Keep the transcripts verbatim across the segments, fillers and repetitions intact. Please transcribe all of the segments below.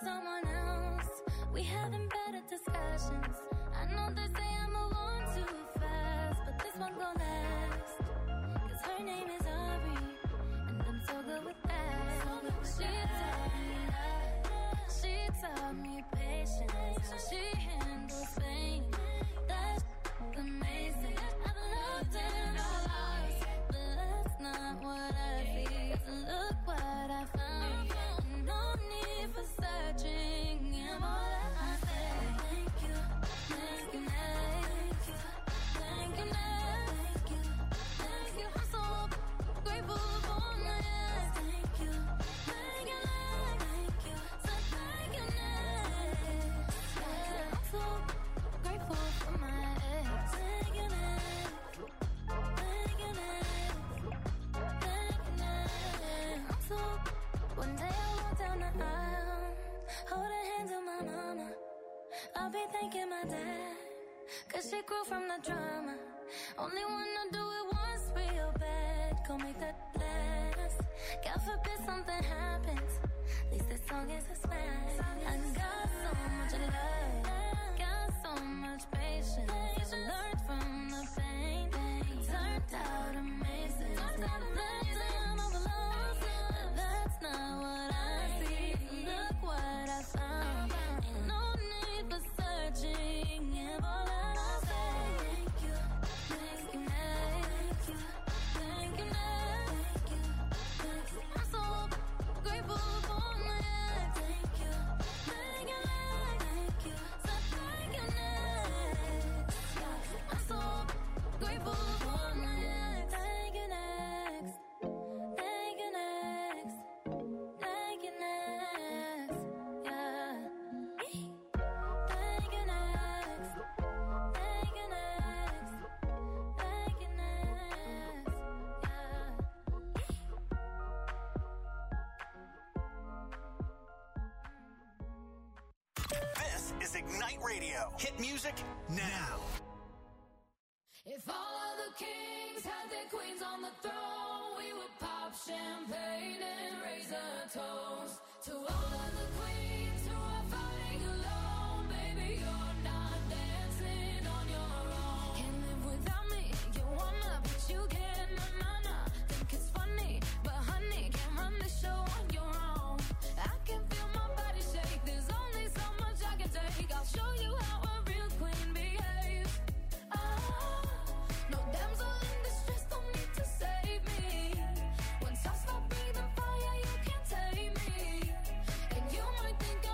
someone else. We having better discussions. I know they say I move on too fast, but this one gon' last. Cause her name is Ari, and I'm so good with that. She taught me love, she taught me patience, how she handles pain. That's amazing. I've loved and lost, but that's not what I feel. Look what I found. No need for searching. And all I say, thank you, thank you, thank you, thank you, thank you, thank you. I'm so grateful for my ex. Thank you, thank you, thank you, so thank you, yeah. I'm so grateful for my ex. Thank you, thank you, thank you, I'm so. One day I walk down the aisle, hold her hands on my mama. I'll be thanking my dad, cause she grew from the drama. Only wanna do it once real bad, go make that last. God forbid something happens, at least this song is a smash. I got so much love, got so much patience. I learned from the pain, turned out amazing. Left them all alone, but that's not what I see. Look what I found, ain't no need for searching. And all that I say, thank you, thank you, thank you, thank you, thank you, thank you. I'm so grateful for my ex. Thank you, thank you, thank you, so thank you, next. I'm so grateful for my ex. Thank you, next. Thank you, next. Thank you, next. Yeah. Thank you, next. Thank you, next. Thank you, next. Yeah. This is Ignite Radio. Hit music now. If all of the kings had their queens on the throne, we would pop champagne and raise a toast to all of the queens who are fighting alone. Baby, you're not dancing on your own. Can't live without me, you wanna, but you can't. Na na na, think it's funny, but honey, can't run the show on your own. I can feel my body shake. There's only so much I can take. I'll show you how a real queen behaves. Ah, no damsel in distress, don't need to save me. Once I stop breathing fire, you can't take me. And you might think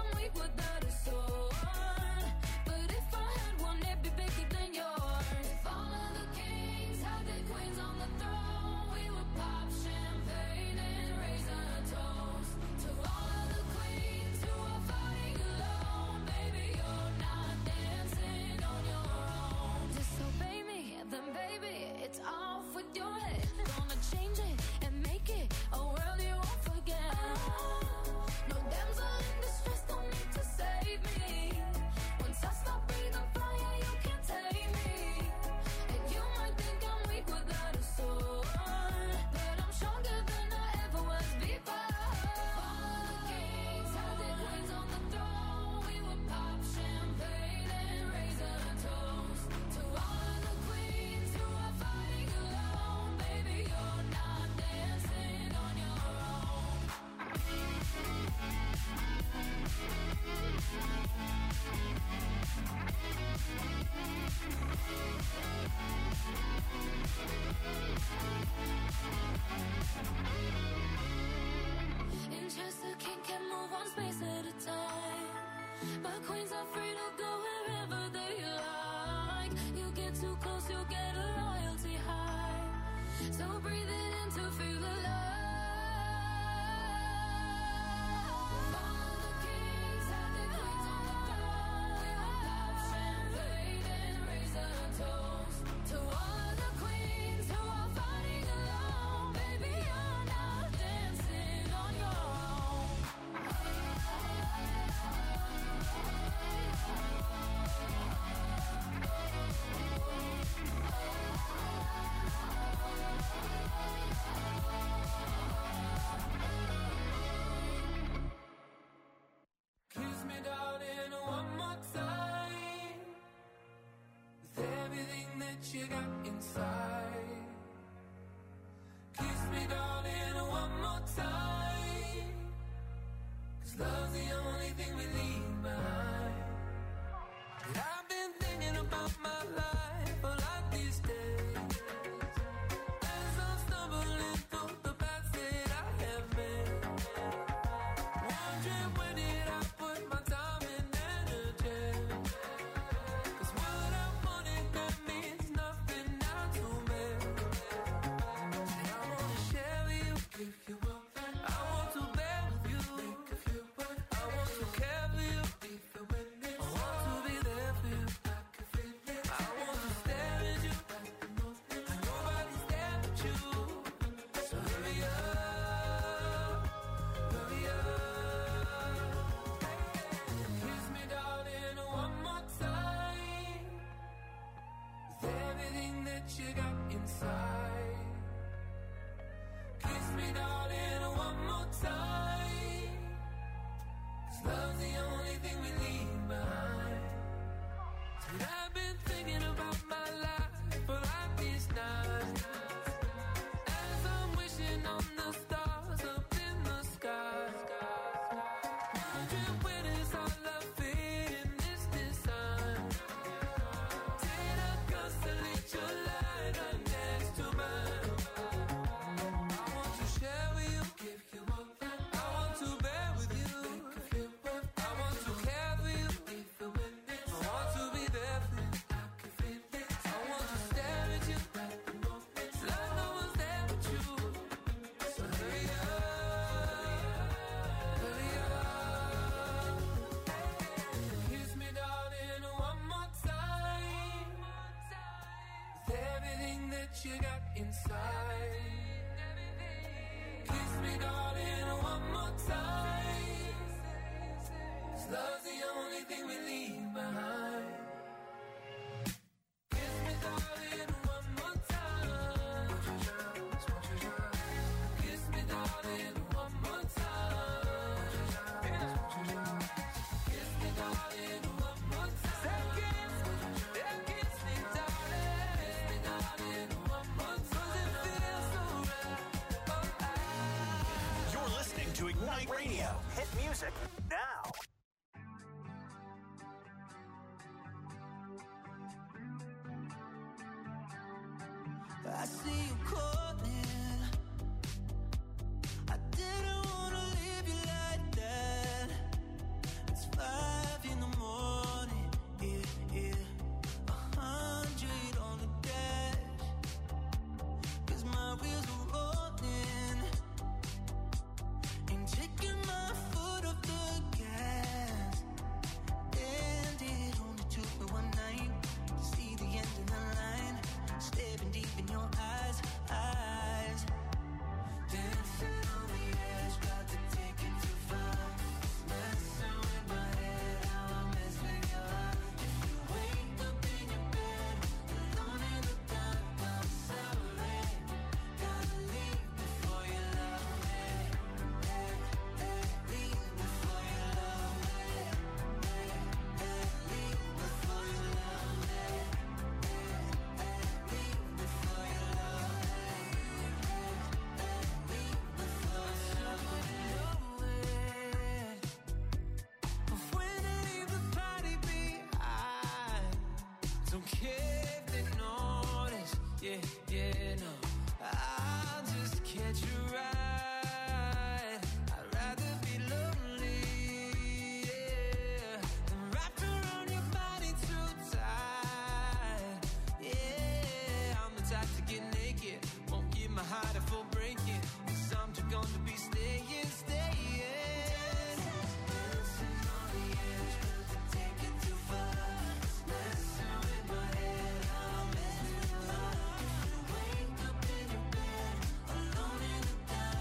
darling, one more time. With everything that you got inside. Kiss me, darling, one more time. 'Cause love's the only thing we leave behind. And I've been thinking about my life a lot these days. As I'm stumbling through the paths that I have made. Wondering where did I put my time and energy. 'Cause what I wanted, that means nothing now to me. And I wanna share with you, give you up. I want to bear with you, make you feel what I want to care for you, if you win this. I want to be there for you, I can feel it. I want to stare at you, and nobody's there but you. So hurry up, hurry up. Kiss me, darling, one more time. With everything that you got inside. Kiss me, darling, one more time. 'Cause love's the only thing we leave behind. And I've been thinking about my life for like these nights. As I'm wishing on the stars up in the sky. Wondering where does our love fit in this design. Did I constellate your light right next to mine? I want to share with you, give you up. I want to bear with you, make you feel what I want to care for you, if you win this. I want to be there for you, I can feel it. I want to stare at you, it's like no one's there but you. So hurry up, hurry up. Kiss me, darling, one more time. With everything that you got inside. Kiss me, darling, one more time. 'Cause love's the only thing we leave behind. Kiss me, darling, one more time. Kiss me, darling, one more time. Kiss me, darling, one more time. Yeah, kiss me, darling. Kiss me, darling, one more time. 'Cause it feels so right. Oh, I You're listening to Ignite Radio. Hit music now. I see you calling. I didn't wanna leave you like that. It's five in the morning, yeah, yeah. A hundred on the dash. 'Cause my wheels are rolling. Ain't taking my foot off the gas. And it only took me one night to see the end of the line. Staring deep in your eyes, eyes. Dancing on the edge, got to take it too far. Messing with my head, how I mess with your heart. If you wake up in your bed, alone in the dark, I'm sorry. Gotta leave before you love me. Hey, hey, leave before you love me. Hey, hey, leave before you love me. Don't care if they notice, yeah, yeah, no. I'll just catch you right. I'd rather be lonely, yeah, than wrapped around your body too tight. Yeah, I'm the type to get naked, won't give my heart a full breaking. 'Cause I'm just gonna be staying, staying. Dancing on the edge, got to take it too far. Messing with my head, how I mess with your heart. If you wake up in your bed, alone in the dark.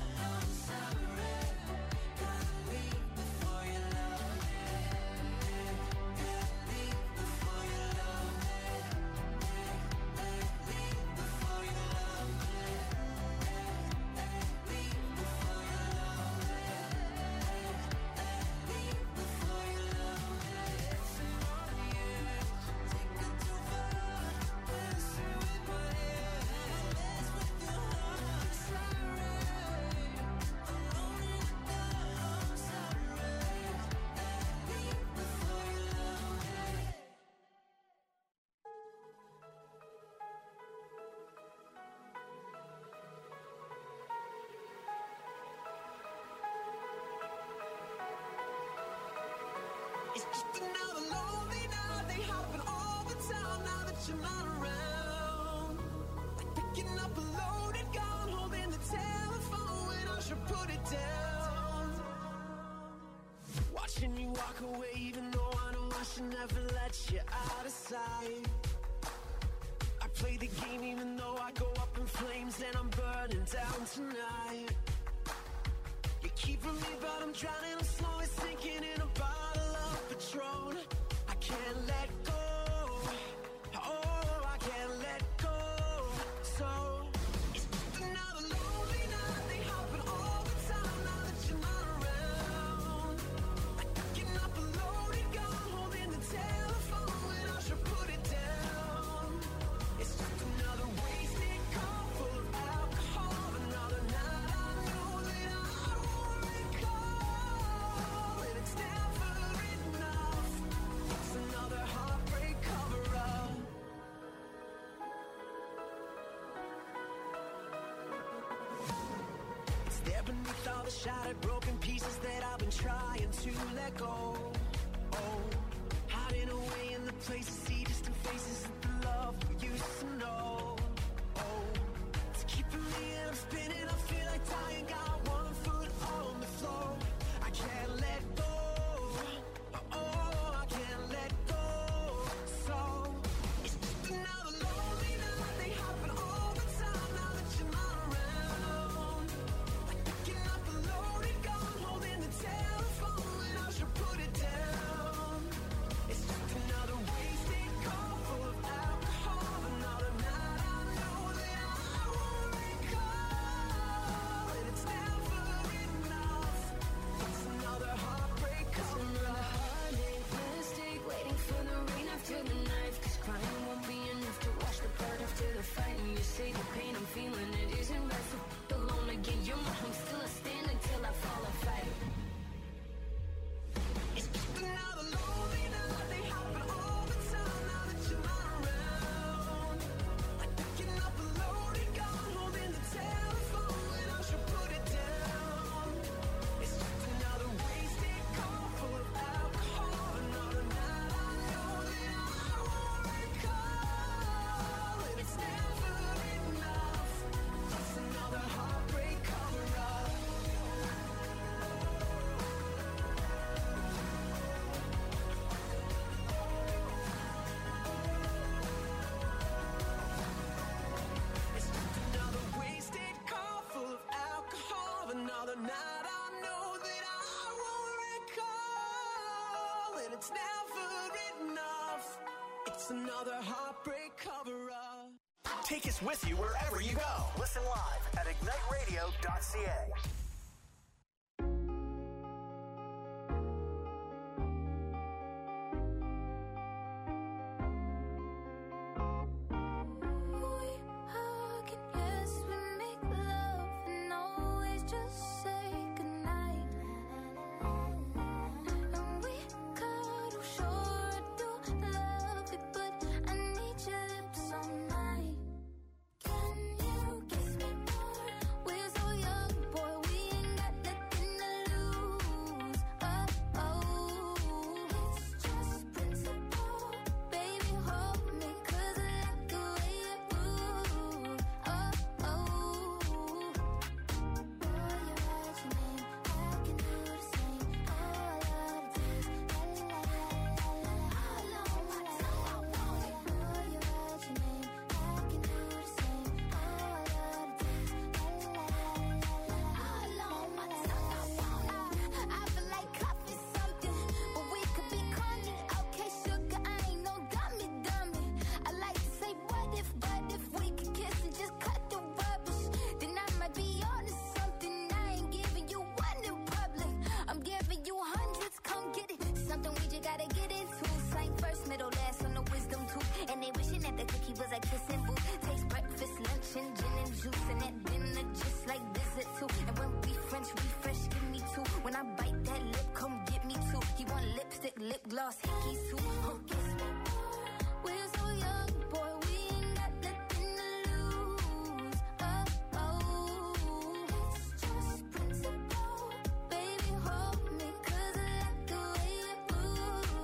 It's just another lonely night. They happen all the time now that you're not around. Like picking up a loaded gun, holding the telephone when I should put it down. Watching you walk away, even though I know I should never let you out of sight. I play the game even though I go up in flames and I'm burning down tonight. You're keeping me but I'm drowning, I'm slowly sinking in a bottle of Patron. I can't let go, oh I can't let go. So it's just another lonely night. They happen all the time now that you're not around. Like picking up a loaded gun, holding the telephone when I should put it down. It's just another wasted call full of alcohol. Another night I know that I won't recall. And it's never enough. It's another heartbreak cover-up. It's there beneath all the shattered broken pieces that I've been trying to let go. Oh, hiding away in the places, see distant faces of the love we used to know. Oh, it's keeping me and I'm spinning. I feel like dying, got one foot on the floor. I can't let go, oh, I can't let go. So it's just another lonely night. They happen all the time now that you're not around. Like picking up a loaded gun, holding the telephone when I should put it down. It's just another wasted call full of alcohol. Another night I know that I won't recall. And it's never enough. It's another heartbreak cover-up. Mistake, waiting for the rain after the knife. Cause crying won't be enough to wash the blood after the fight. And you say the pain I'm feeling, it isn't right for alone again. You're my home, still I stand until I fall and fight. It's just another lonely night. They happen all the time now that you're not around. Like picking up a loaded gun, holding the telephone when I should put it down. It's just another wasted call full of alcohol. Another night I know that I won't recall. And it's never enough. It's another heartbreak cover-up. It's just another wasted call full of alcohol. Another night I know that I won't recall. And it's never enough. It's another heartbreak cover-up. Take us with you wherever you go. Listen live at ignite radio dot c a. We hug and yes, we make love and always just say goodnight. And we cuddle, sure I do love it, but I need your lips all night. Can you kiss me more? We're so young, boy, we ain't got nothing to lose. Oh, oh, it's just principle. Baby, hold me, 'cause I like the way you move. Oh, oh, boy, you write your name, I can do the same. Oh, I love the taste, la la la la la la. All on my tongue, I want it. Boy, you write your name, I can do the same. Oh, I love the taste, la la la la la. All on my tongue, I want it. I feel like coffee something, but we could be corny. Okay, sugar, I ain't no dummy, dummy. I like to say what if, but if we could kiss and just cut the rubbish, then I might be on to something. I ain't giving you one in public, I'm giving you hundreds. Come get it, something we just gotta get into. Same first, middle, last on the wisdom tooth. And they wishing that the cookie was a kissing booth. Taste breakfast, lunch, and gin and juice, and at dinner just like visit too. And when we French refresh, give me two. When I bite that lip, come get me two. He want lipstick, lip gloss, hickeys too. Huh, kiss me more. We're so young, boy, we ain't got nothing to lose. Oh, oh, it's just principle. Baby, hold me, 'cause I like the way you move.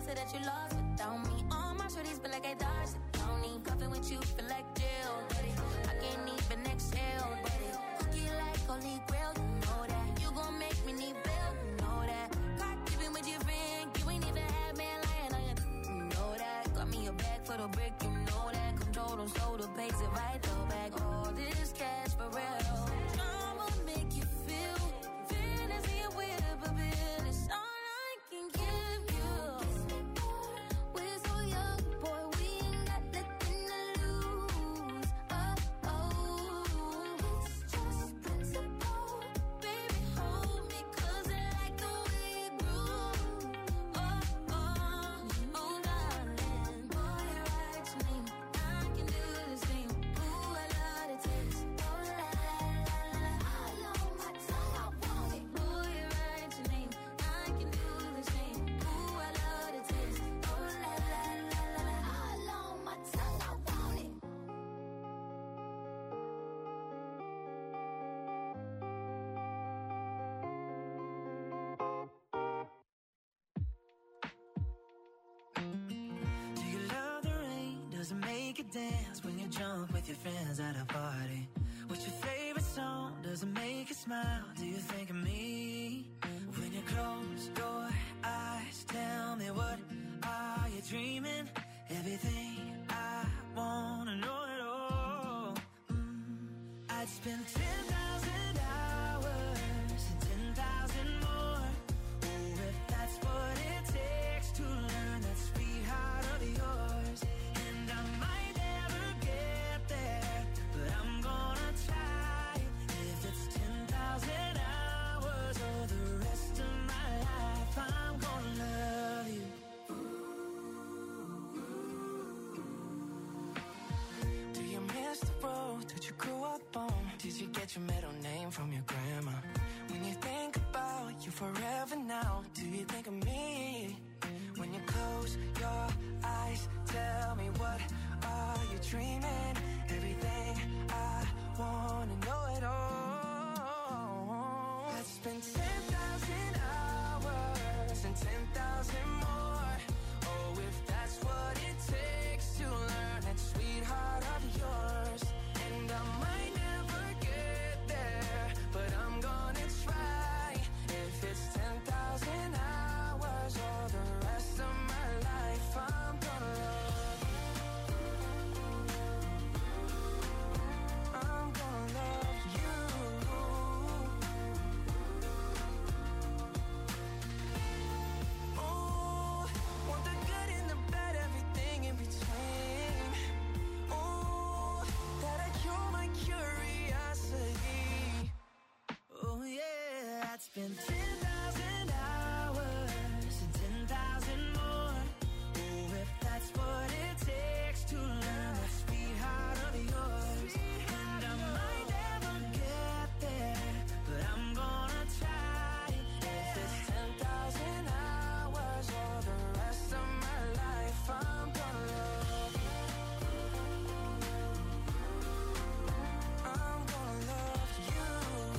say that you lost without me. All my shorties feel like I dodged the county. Cuffing with you feel like jail, daddy. I can't even exhale, daddy. Cookie like holy grail, you know that. You gon' make me need bail, you know that. Caught keeping with your friend, you ain't even had man lying on you, you know that. Got me a bag for the brick, you know that. Control them, so the pace if I throw back all this cash for real. I'ma make you feel fantasy with a bill. It's all I can give you. We're so young, boy, we ain't got nothing to lose. Oh, oh, it's just principle. Baby, hold me, 'cause I like the way it groove. Oh, oh, oh, darling. Boy, you right to me. I can do the same. Ooh, I love the taste. Oh, la, la, la, la. All on my tongue, I want it. Boy, you right to me. I can do the same. Ooh, I love the taste. Oh, la, la, la, la, la. All on my tongue, I want it. Do you love the rain? Does it make you dance when you jump with your friends at a party? What's your favorite song? Does it make you smile? Do you think of me? When you close your eyes, tell me, what are you dreaming? Everything I wanna know it all. Mm. I'd spend ten thousand hours and ten thousand more. Oh, if that's what it takes to learn that sweet heart of yours. And I might never get there, but I'm gonna try. If it's ten thousand hours or the rest of my life, I'm gonna love you. Do you miss the road that you grew up on? Did you get your middle name from your grandma? When you think about you forever now, do you think of me? When you close your eyes, tell me, what are you dreaming? Everything I wanna know it all. I'd spend ten thousand hours and ten thousand more. Oh, if that's what it takes to learn that sweetheart of yours. And I might never get there, but I'm gonna try. If it's ten thousand hours or the rest of my life, I'm gonna love you. I'm gonna love you. Oh, want the good and the bad, everything in between. Oh, that'll cure my curiosity. Oh yeah, I'd spend ten thousand hours and ten thousand more. Oh, if that's what it takes to learn that sweetheart of yours. And I might never get there, but I'm gonna try. If it's ten thousand hours or the rest of my life, I'm gonna love you. I'm gonna love you.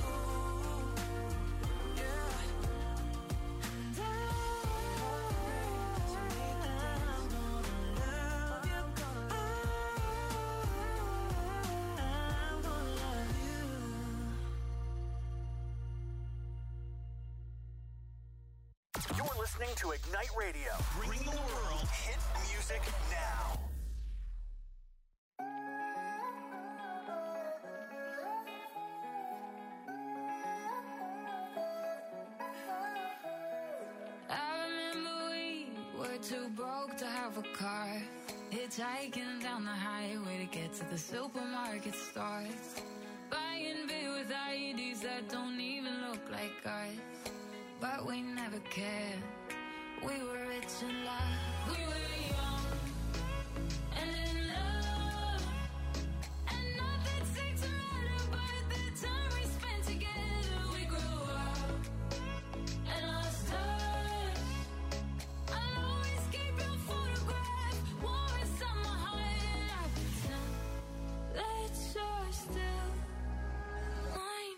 Yeah. And I, I'm gonna love you. I'm gonna love you. You're listening to Ignite Radio, bringing the world hit music now. I remember we were too broke to have a car. Hitchhiking down the highway to get to the supermarket store. Buying beer with I E Ds that don't even look like ours. But we never cared. We were rich in love. We were young and in love. And nothing seems right about the time we spent together. We grew up and lost touch. I'll always keep your photograph warm inside my heart. And I pretend that you're still mine.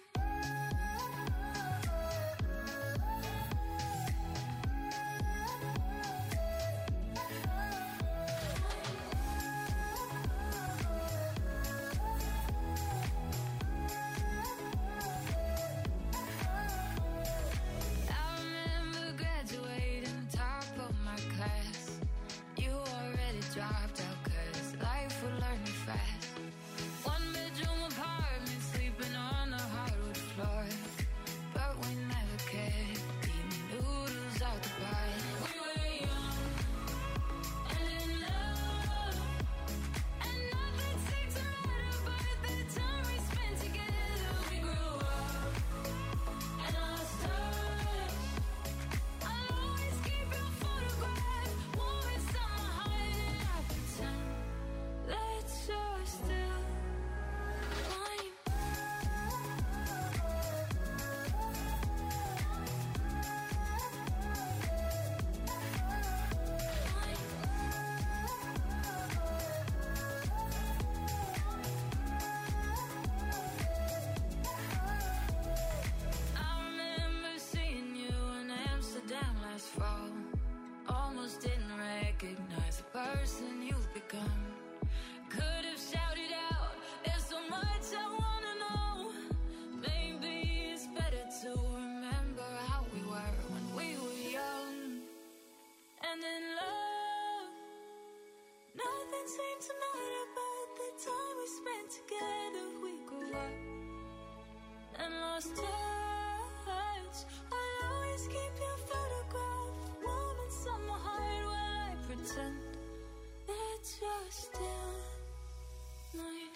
just touch. I'll always keep your photograph warm inside my heart while I pretend that you're still mine.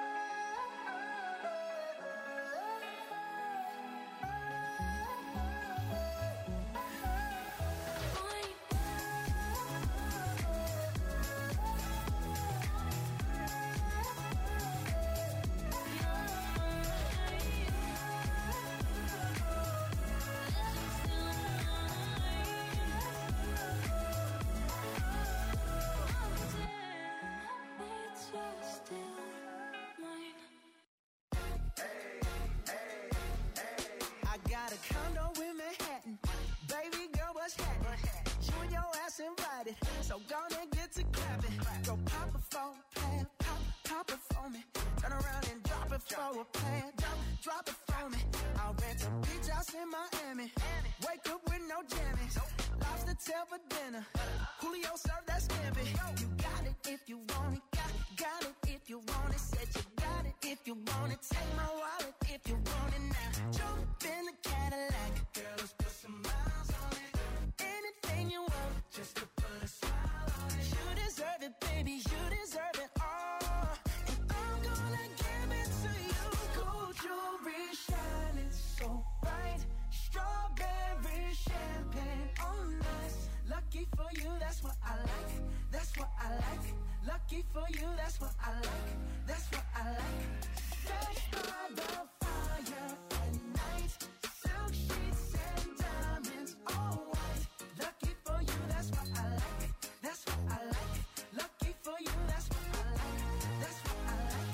Invited, so gonna get to clapping. Go pop it for a plan, pop, pop it for me. Turn around and drop it for a plan, drop, drop it for me. I'll rent a beach house in Miami. Wake up with no jammies. Lobster tail for dinner. Julio served that scampi. You got it if you want it, got, got it if you want it. Said you got it if you want it. Take my wallet if you want it now. Jump in the Cadillac, girl, let's put some miles on it. Anything you want, just to put a smile on it. You deserve it, baby, you deserve it all. And I'm gonna give it to you. Gold jewelry shining so bright. Strawberry champagne on us. Lucky for you, that's what I like. That's what I like. Lucky for you, that's what I like. That's what I like. Sex by the fire at night. Silk sheets and diamonds, all white. Lucky for you, that's what I like. That's what I like. Lucky for you, that's what I like. That's what I like.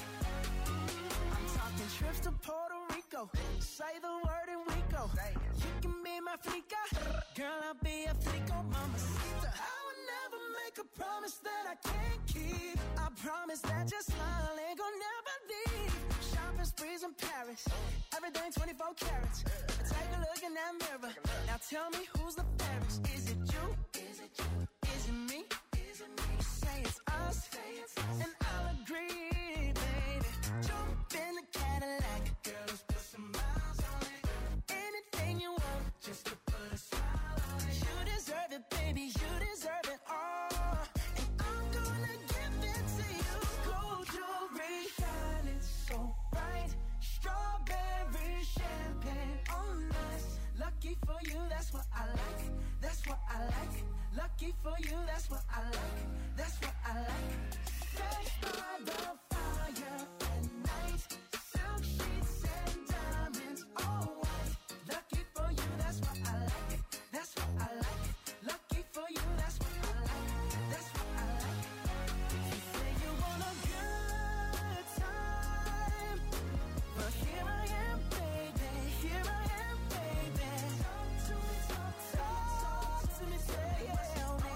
I'm talking trips to Puerto Rico. Say the word and we go. You can be my flica. Girl, I'll be a flico, mamacita. I would never make a promise that I can't keep. I promise that your smile ain't gonna never leave. Shopping sprees in Paris. Everything twenty-four carats. Take a look in that mirror. Now tell me who's the fairest. Is it you? Is it you? Is it me? Is it me? Say it's us. Say it's us. And I'll agree, baby. Jump in the Cadillac. Girl, let's put some miles on it. Anything you want, just to put a smile on it. You deserve it, baby. You deserve it all. And I'm gonna give it to you. Gold jewelry shining so bright. Strawberry champagne on us. Lucky for you, that's what I like. That's what I like. Lucky for you, that's what I like. That's what I like. Sex by the fire at night. Silk sheets and diamonds, all white. Lucky for you, that's what I like. That's what I like. Lucky for you, that's what I like. That's what I like. You say you want a good time, but here I am, baby. Here I am, baby. Talk to me, talk, talk to me, say tell me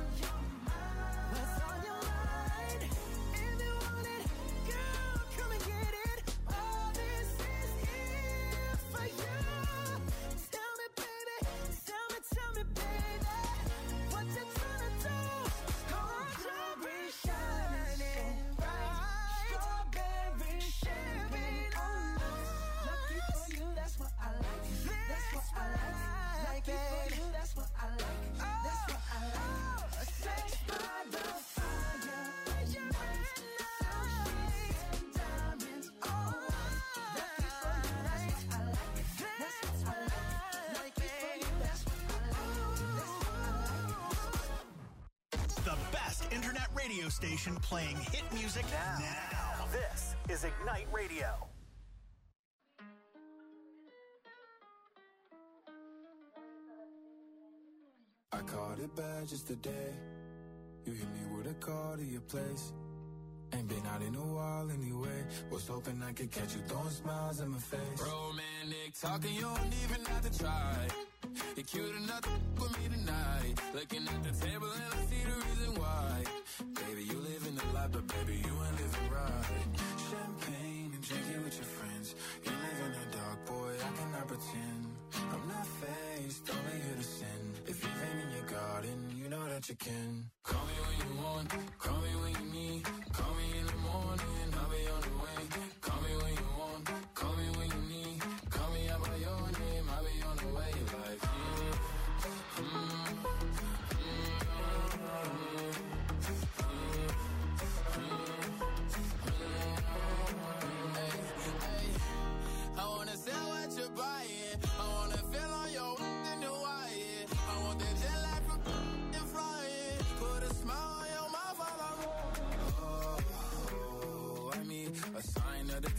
what's on your mind. If you want it, girl, come and get it. All this is here for you. Tell me, baby, tell me, tell me, baby, what you tryna do? Gold jewelry shining bright. Strawberry champagne on us. Lucky for you, that's what I like. That's what I like. Lucky for you, that's what I like. That's what I like. Sex by the fire at night. Silk sheets and diamonds, all white. Lucky for you, that's what I like. That's what I like. Lucky for you, that's what I like. That's what I like. The best internet radio station playing hit music now. now. This is Ignite Radio. I caught it bad just today. You hit me with a call to your place. Ain't been out in a while anyway. Was hoping I could catch you throwing smiles in my face. Romantic talking, you don't even have to try. You're cute enough to f- with me tonight. Looking at the table and I see the reason why. Baby, you live in the life, but baby, you ain't living right. Champagne and drinking with your friends. You live in the dark, boy, I cannot pretend. I'm not faced, only here to sin. If you've been in your garden, you know that you can. Call me when you want, call me when you need. Call me in the morning, I'll be on the way. Call me when you want, call me when you need. Call me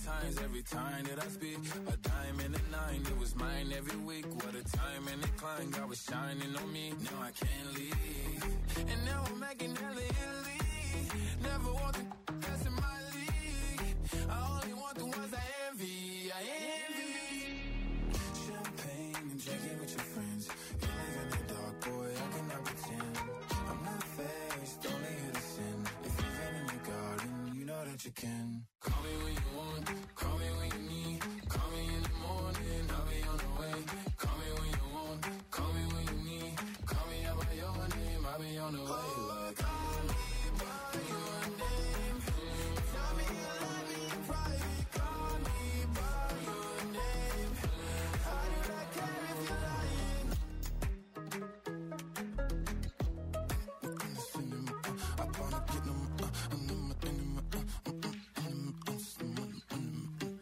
Valentine's every time that I speak. A dime and a nine, it was mine every week. What a time and a climb, God was shining on me. Now I can't leave, and now I'm making hella Italy. Never want the best in my league. I only want the ones I envy. I envy. Champagne and drinking with your friends. You live in the dark, boy, I cannot pretend. I'm not faced, only here to sin. If you've been in the garden, you know that you can. Call me when you want, call me when you need. Call me in the morning, I'll be on the way. Call me when you want, call me when you need. Call me out by your name, I'll be on the way. Oh, call me by your name. Tell me you love me in private. Call me by your name. I do not care if you're lying. I wanna get them, uh, and them, and them, uh, uh, uh, and them, uh,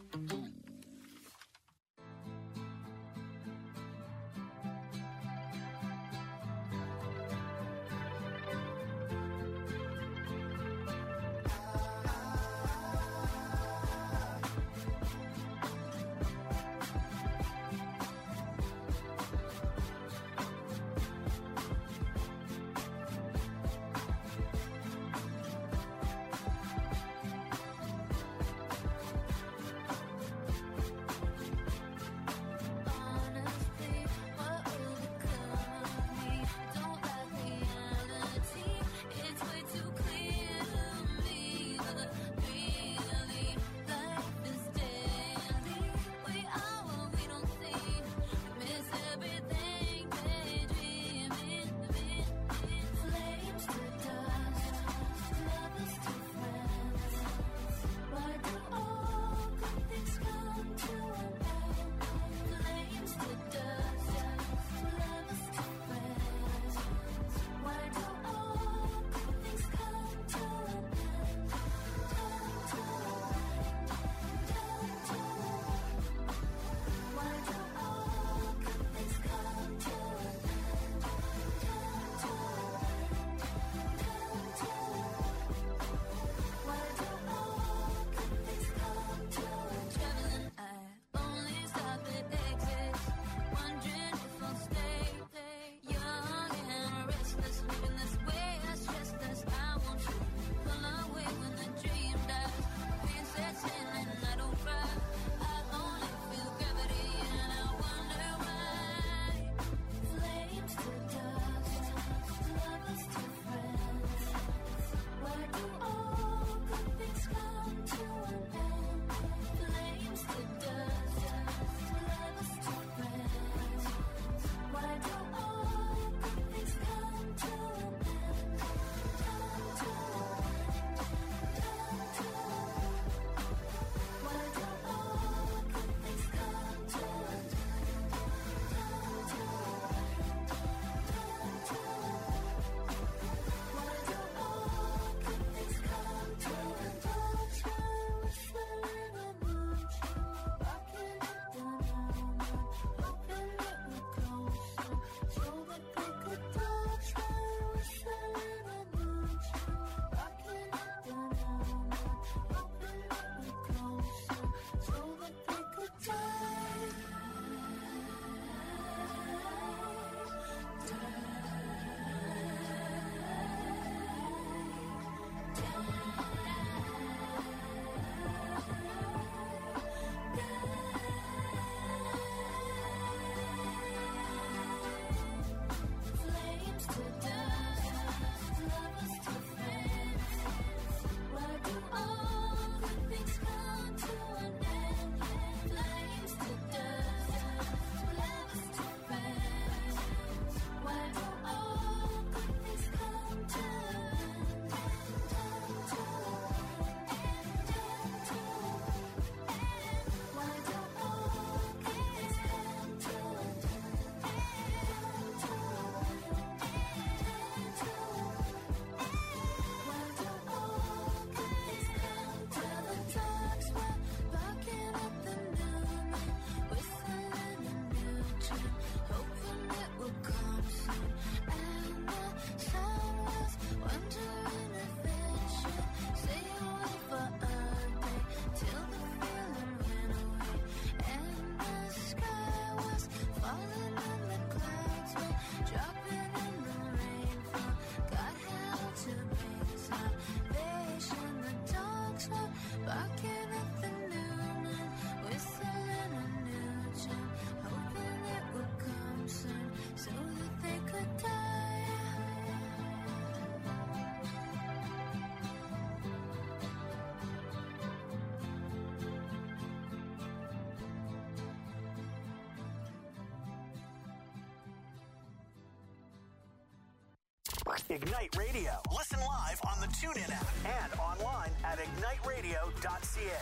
Ignite Radio. Listen live on the TuneIn app and online at ignite radio dot c a.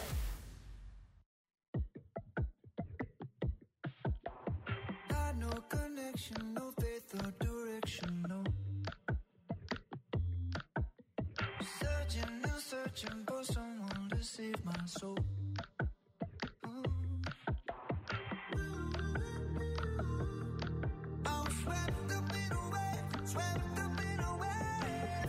Got no connection, no faith or direction, no. Searching and searching for someone to save my soul. I'm swept up in a wave, swept up in a wave.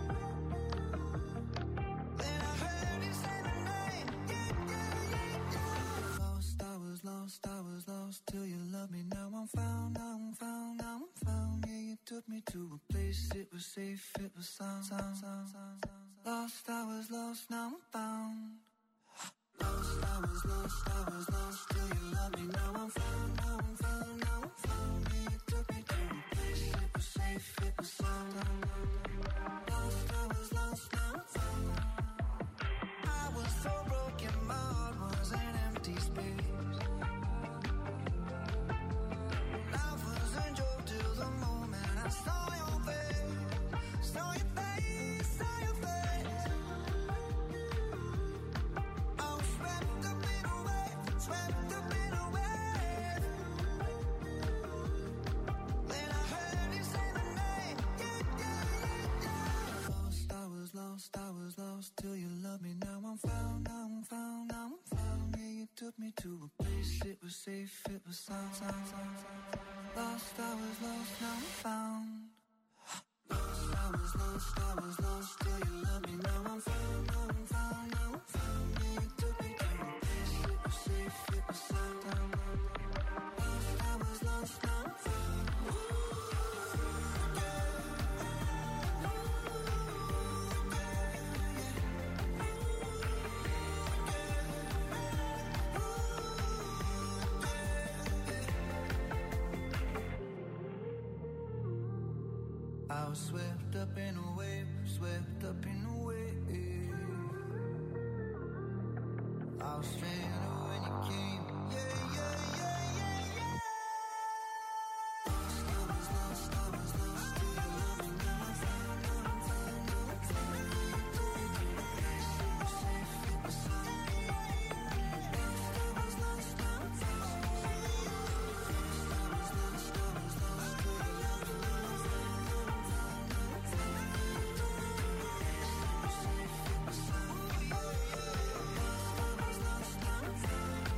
Then I heard you say my name, yeah, yeah, yeah, yeah. Lost, I was lost, I was lost till you loved me. Now I'm found, now I'm found, now I'm found. Yeah, you took me to a place, it was safe, it was sound, sound, sound, sound, sound. Lost, I was lost, now I'm found. Lost, I was lost, I was lost till you loved me. Now I'm found, now I'm found, now I'm found. Yeah, you took me to a place, it was safe, it was sound. Lost, I was lost, now I'm found. I was so broken, my heart was an empty space. Life was a joke till the moment I saw your face, saw your face, saw your face. I was swept up in a wave, swept up in a wave. Then I heard you say my name, yeah, yeah, yeah, yeah. Lost, I was lost, I was lost till you loved me. Now I'm found, now I'm found, now I'm found. Yeah, you took me to a place, it was safe, it was sound, sound, sound, sound. Lost, I was lost, now I'm found. Lost, I was lost, I was lost till you loved me. Now I'm found, now I'm found, now I'm found. Yeah, you took me to a place, it was safe, it was sound, sound. Lost, I was lost, now I'm found. I was swept up in a wave, swept up in a wave. I was stranded when you came, yeah, yeah, yeah, yeah, yeah. Lost, I was lost, I was lost till you loved me. Now I'm found, now I'm found, now I'm found. Yeah, you took me to a place, it was safe, it was sound. Lost, I was lost, now I'm found. Lost, I was lost, I was lost till you loved me. Now I'm found, now I'm found, now I'm found. Yeah, you took me to a place, it was safe, it was sound. Lost, I was lost, now I'm found.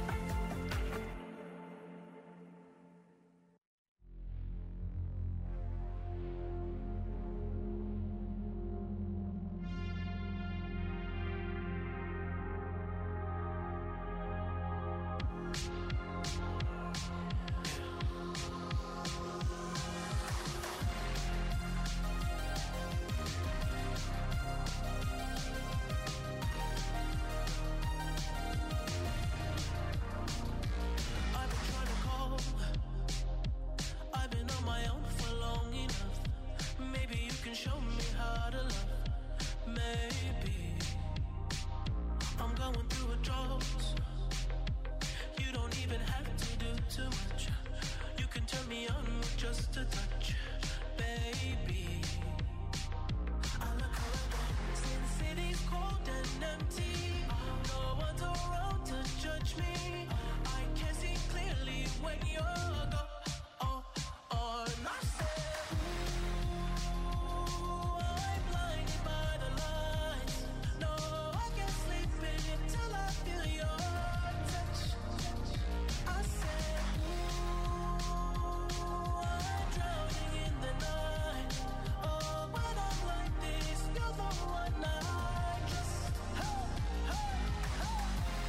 I've been trying to call. I've been on my own for long enough. Maybe you can show me how to love. Maybe I'm going through a drought. You don't even have to do too much. You can turn me on with just a touch, baby. I look around since city's cold and empty. No one's around to judge me. I can see clearly when you're gone. Oh, oh, and I said, ooh, I'm blinded by the lights. No, I can't sleep until I feel your touch. I said, ooh, I'm drowning in the night. Oh, when I'm like this, you're the one I trust. Hey, hey, hey.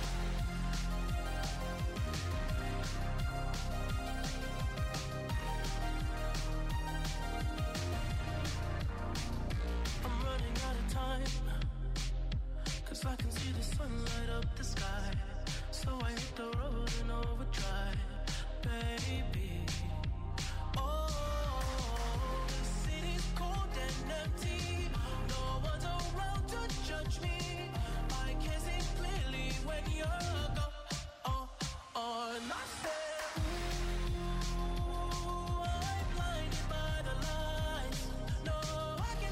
I'm running out of time, 'cause I can see the sun light up the sky. So I hit the road in overdrive, baby. Oh, the city's cold and empty. No one's around to judge me. I can see clearly when you're gone. Oh, oh, and I said, ooh, I'm blinded by the lights. No, I can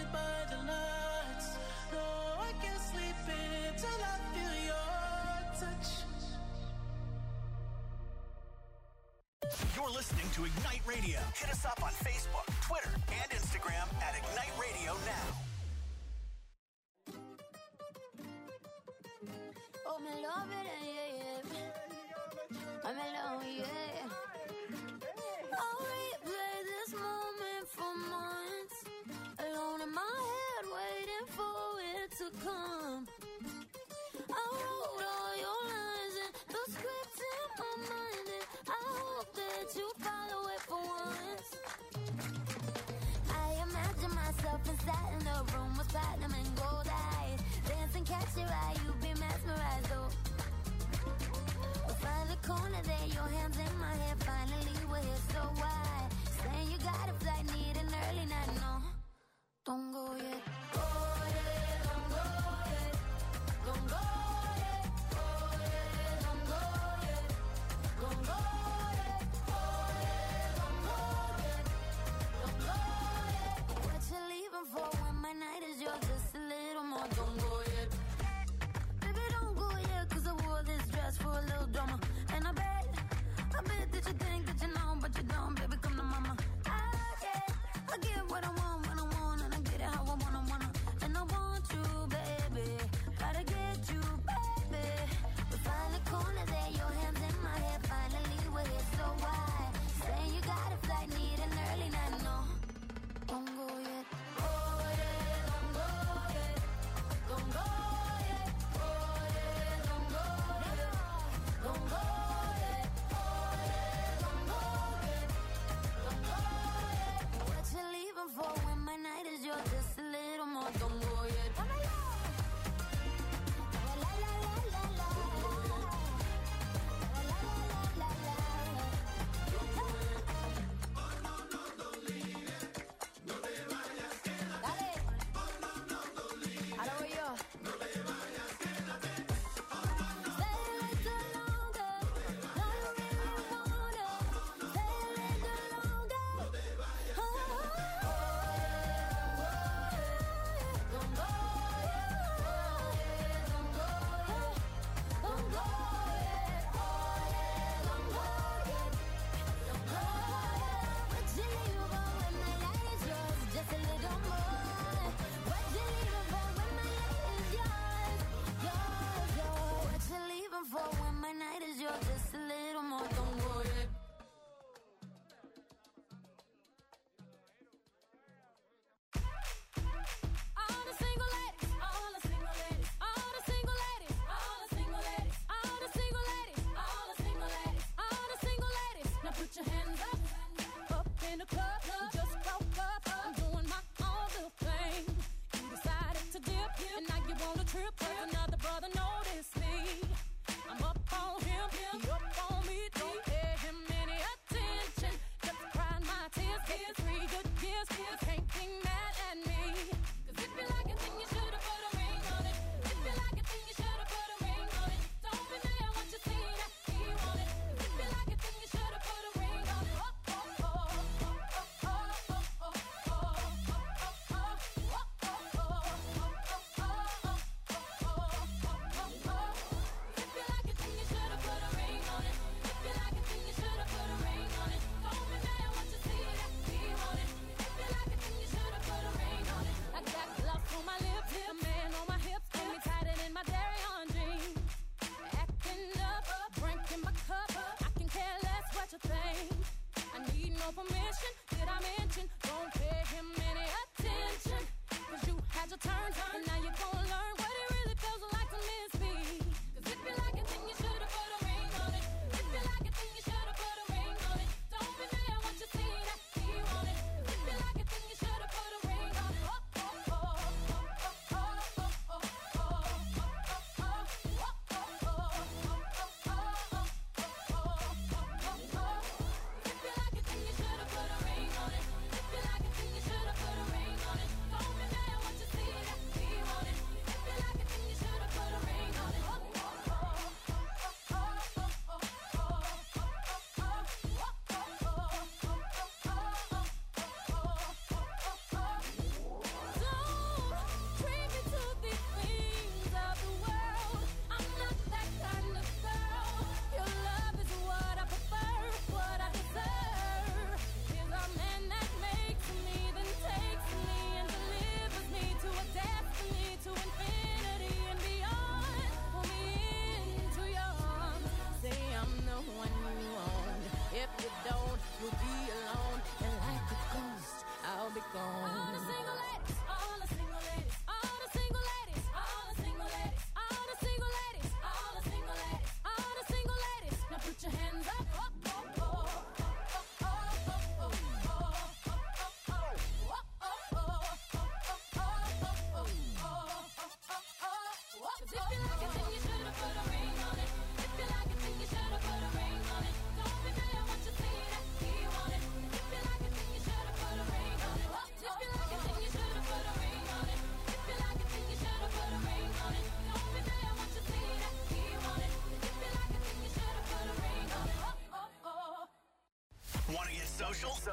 by the lights. No, I can't sleep until I feel your touch. You're listening to Ignite Radio. Hit us up on Facebook, Twitter, and Instagram at Ignite Radio Now. Oh, me love it, yeah, yeah. I'm in love, yeah. I'll replay this moment for months. Alone in my head, waiting for it to come. I wrote all your lines and the script in my mind, and I hope that you follow it for once. I imagine myself inside in the room with platinum and gold eyes. Dance and catch your eye, you be mesmerized, oh. We'll find the corner there, your hands in my hair. Finally we're here, so why? Saying you got a flight, need an early night, no. Don't go yet. Go yet, don't go yet. Don't go yet. Go yet, don't go yet. Don't go yet. Go yet, don't go yet. Don't go yet. What you leaving for when my night is yours? Just a little more. Don't go yet. Baby, don't go yet, 'cause I wore this dress for a little drama. And I bet, I bet that you think that you know, but you don't. Baby, come to mama. I get, I get what I want when I want, and I get it how I want.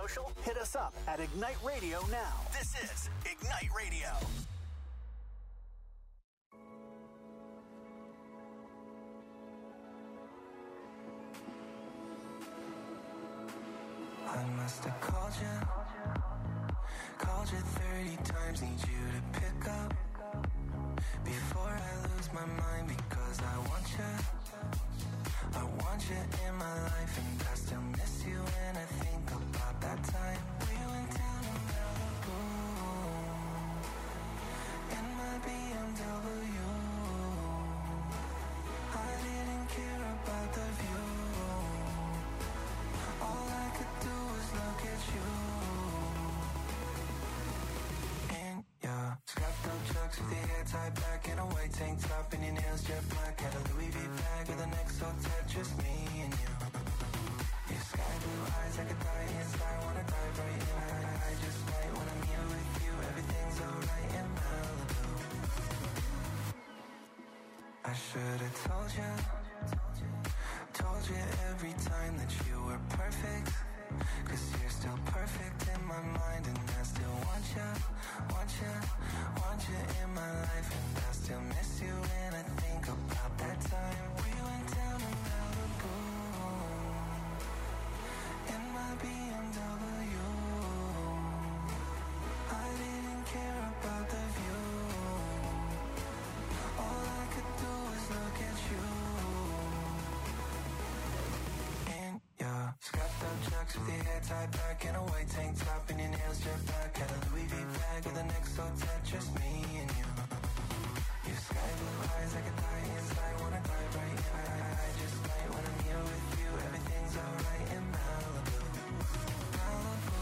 social? Hit us up at Ignite Radio now. This is Ignite Radio. I must have called you, called you thirty times, need you to pick up before I lose my mind, because I want you, I want you in my life, and I still miss you when I think about that time we went down to Malibu in my B M W. I didn't care about the view, all I could do was look at you. In your strapped up chucks with your hair tied back in a white tank top and your nails jet black, had a Louis V bag with an X O tight, just me and you. Your sky blue eyes, I could die inside, wanna dive right in. I, I, I just might when I'm here with you, everything's alright in Malibu. I should've told you, told you every time that you were perfect, cause you're still perfect in my mind, and I still want you, want you, want you in my life, and I still miss you when I think about that time we went down to Malibu in my B M W. I didn't care about the view, all I could do was look at you. In your strapped up chucks with your hair tied back in a white tank top and your nails jet black, had a Louis V bag with an X O tight, just me and you. Your sky blue eyes, I could die inside, wanna dive right in. I, I, I just might when I'm here with you, everything's alright in Malibu. Malibu.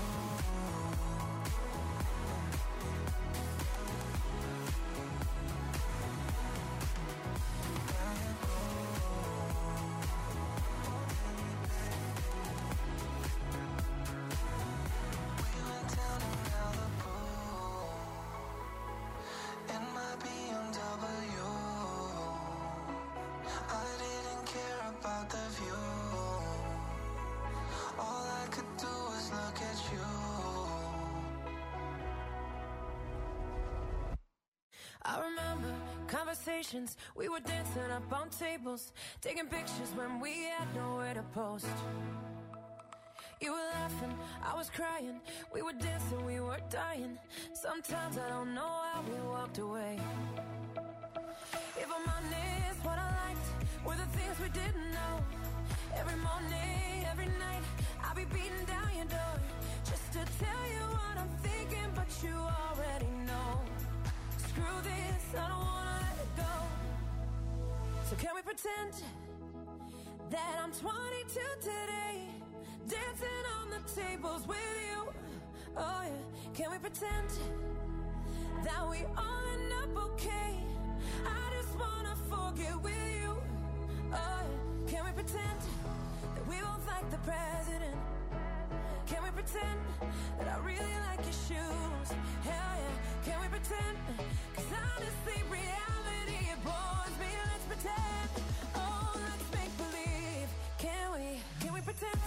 I remember conversations, we were dancing up on tables, taking pictures when we had nowhere to post. You were laughing, I was crying, we were dancing, we were dying. Sometimes I don't know how we walked away. If I'm honest, what I liked were the things we didn't know. Every morning, every night, I'll be beating down your door just to tell you what I'm thinking, but you already know. Screw this, I don't wanna let it go. So can we pretend that I'm twenty-two today, dancing on the tables with you? Oh yeah, can we pretend that we all end up okay? I just wanna forget with you. Oh yeah, can we pretend that we both like the president? Can we pretend that I really like your shoes? Hell yeah, can we pretend? Cause honestly, reality, it bores me. Let's pretend. Oh, let's make believe. Can we, can we pretend?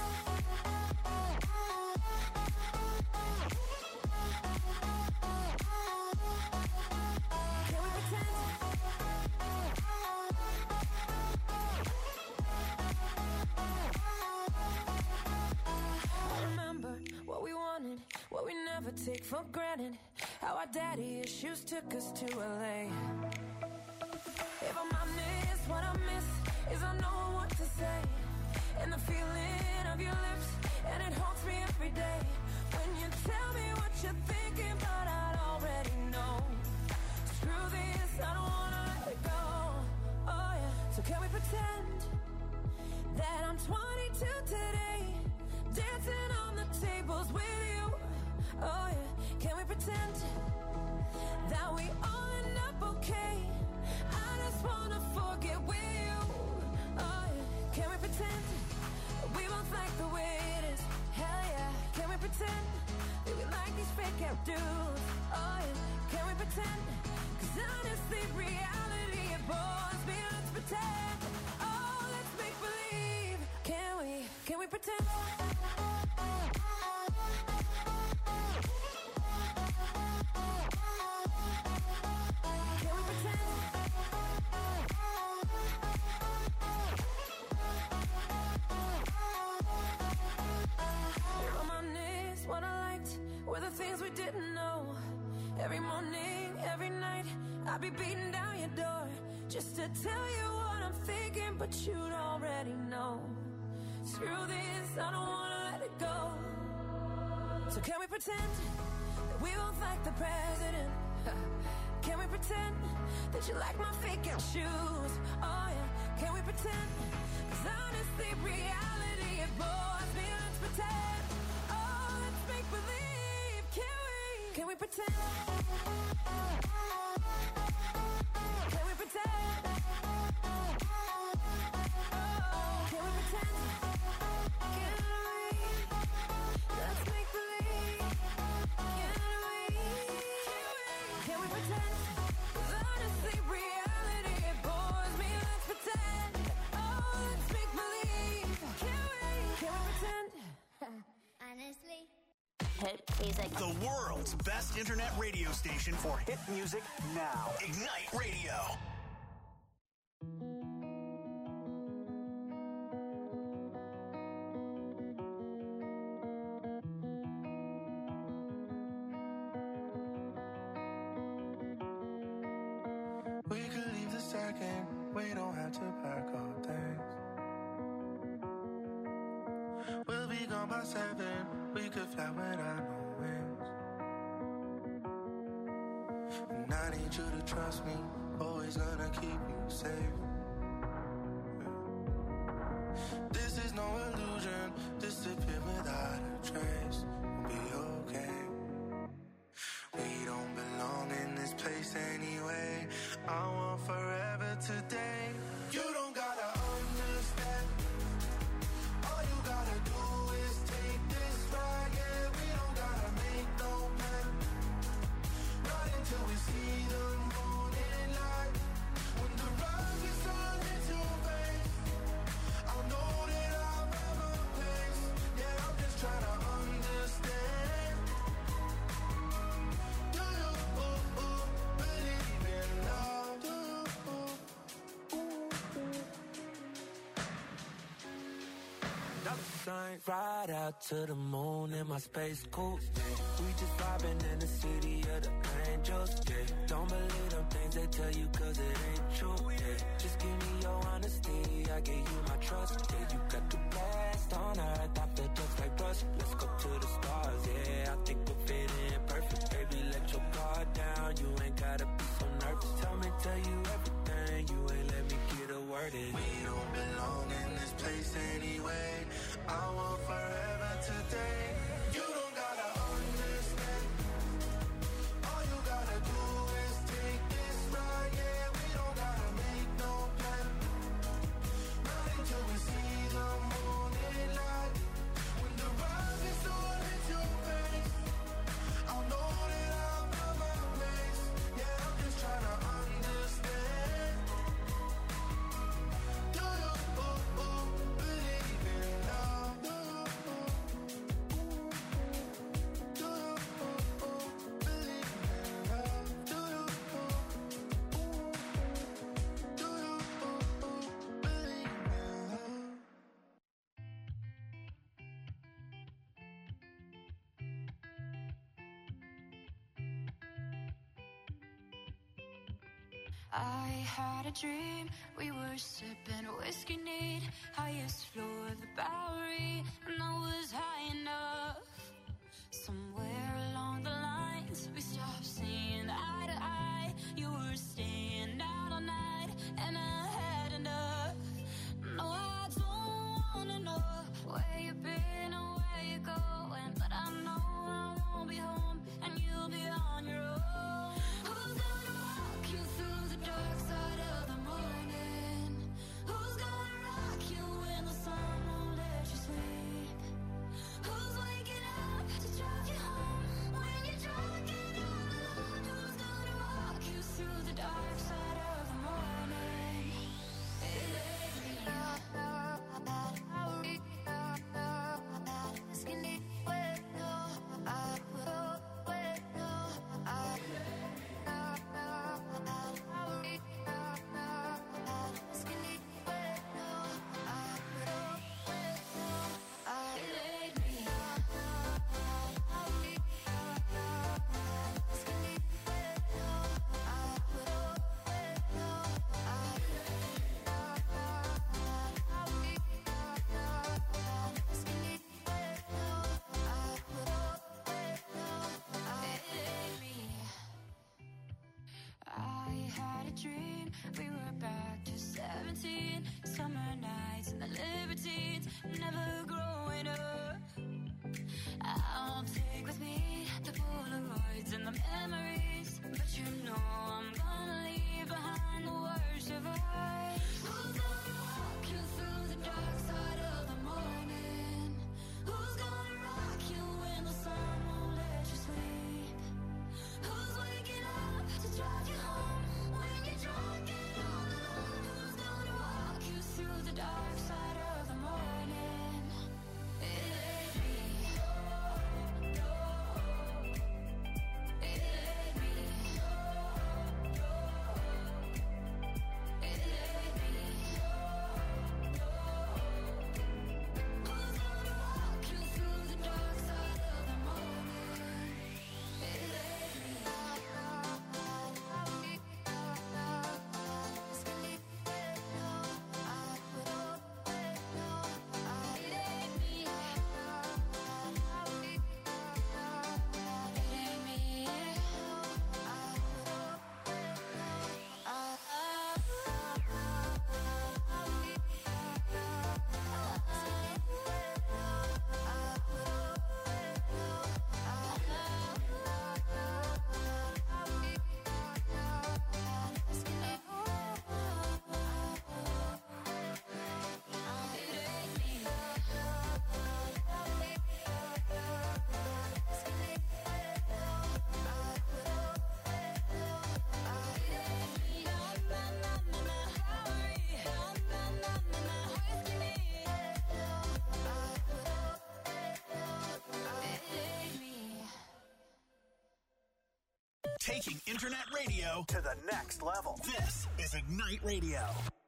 Can we pretend? I remember what we wanted, what we never take for granted. How our daddy issues took us to L A. If I'm honest, what I miss is I know what to say, and the feeling of your lips, and it haunts me every day. When you tell me what you're thinking, but I already know. Screw this, I don't wanna let it go. Oh yeah, so can we pretend that I'm twenty-two today, dancing on the tables with you? Oh yeah, can we pretend that we all end up okay? I just wanna forget with you. Oh yeah, can we pretend that we both like the way it is? Hell yeah, can we pretend that we like these fake out dudes? Oh yeah, can we pretend? Cause honestly, reality, it bores me. Let's pretend. Oh, let's make believe. Can we, can we pretend? things we didn't know. Every morning, every night, I'll be beating down your door just to tell you what I'm thinking, but you'd already know. Screw this, I don't wanna let it go. So can we pretend that we both like the president? Can we pretend that you like my fake out shoes? Oh yeah, can we pretend? Cause honestly, reality it bores me. Let's pretend. Oh, let's make believe. Can we? Can we pretend? Can we pretend? Oh, can we pretend? Can we? Let's make believe. Can we? Can we pretend? 'Cause honestly, reality it bores me. Let's pretend. Oh, let's make believe. Can we? Can we pretend? Honestly. Hit music. The world's best internet radio station for hit music now. Ignite Radio. We could leave the second, we don't have to pack all things. We'll be gone by seven, we could fly without no wings. And I need you to trust me, always gonna keep you safe. This is no illusion, disappear without a trace. We'll be okay. We don't belong in this place anyway. I want forever today. You don't gotta understand. All you gotta do is take this ride. Yeah, we don't gotta make no plan. Not until we see the morning light. When the rise is on into your face, I'll know that I'll have a place. Yeah, I'm just trying to understand. Do you ooh, ooh, believe in love? Do you ooh, ooh, Dollar signs, ride out to the moon in my space coupe. Yeah. We just vibing in the city of the angels. Yeah. Don't believe them things they tell you cause it ain't true. Yeah. Just give me your honesty, I give you my trust. Yeah, you got the best on earth, I feel just like rust. Let's go to the stars, yeah, I think we'll fit in perfect. Baby, let your guard down, you ain't gotta be so nervous. Tell me, tell you everything, you ain't let me get a word in. we don't belong in this place anyway. I want forever today. You don't gotta understand. All you gotta do is take this ride. Yeah, we don't gotta make no plan. Not until we see the morning light. When the rise is on into your face, I'll know that I'll have my place. Yeah, I'm just trying to understand. Do you ooh, ooh, believe in love? Do you ooh, do you ooh, ooh, believe in love? Do you ooh, ooh, do you ooh, ooh, believe in love? I had a dream, we were sipping whiskey neat, highest floor of the Bowery, and I was high enough. Somewhere along the lines, we stopped seeing eye to eye. You were staying out all night, and I had enough. No, I don't wanna know where you've been or where you're going, but I know I won't be home, and you'll be on your own. Who's gonna walk you through the dark side of the morning? Who's gonna rock you when the sun won't let you sleep? Who's waking up to drive you home when you're drunk and all alone? Who's gonna walk you through the dark side of the morning? dream. We were back to seventeen. Summer nights and the libertines. Never growing up. I'll take with me the Polaroids and the memories. But you know I'm gonna leave behind the worst of us. Who's gonna walk you through the dark side of the morning? Who's gonna rock you when the sun won't let you sleep? Who's waking up to drive you home when you're drunk and all alone? Who's gonna walk you through the dark side of the morning? It ain't me. It ain't me. It ain't me. Who's gonna walk you through the dark side of the morning? It ain't me. Taking internet radio to the next level. This is Ignite Radio.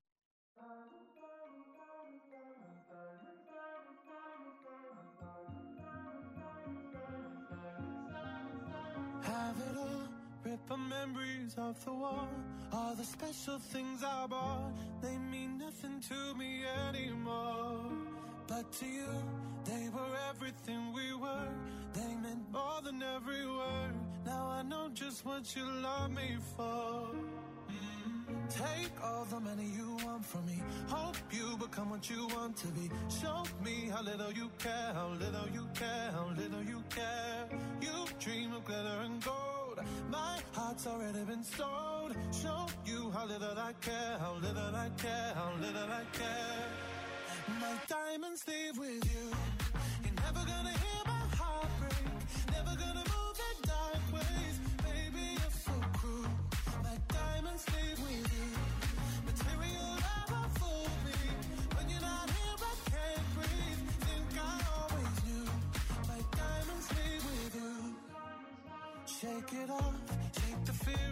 Have it all, rip our memories off the wall. All the special things I bought, they mean nothing to me anymore. But to you, they were everything we were. They meant more than every word. Now I know just what you love me for. Mm. Take all the money you want from me. Hope you become what you want to be. Show me how little you care, how little you care, how little you care. You dream of glitter and gold. My heart's already been sold. Show you how little I care, how little I care, how little I care. My diamonds leave with you. You're never gonna hear my heart break. Never gonna move in dark ways. Baby, you're so cruel. My diamonds leave with you. Material never fooled me. When you're not here, I can't breathe. Think I always knew. My diamonds leave with you. Shake it off, shake the fear.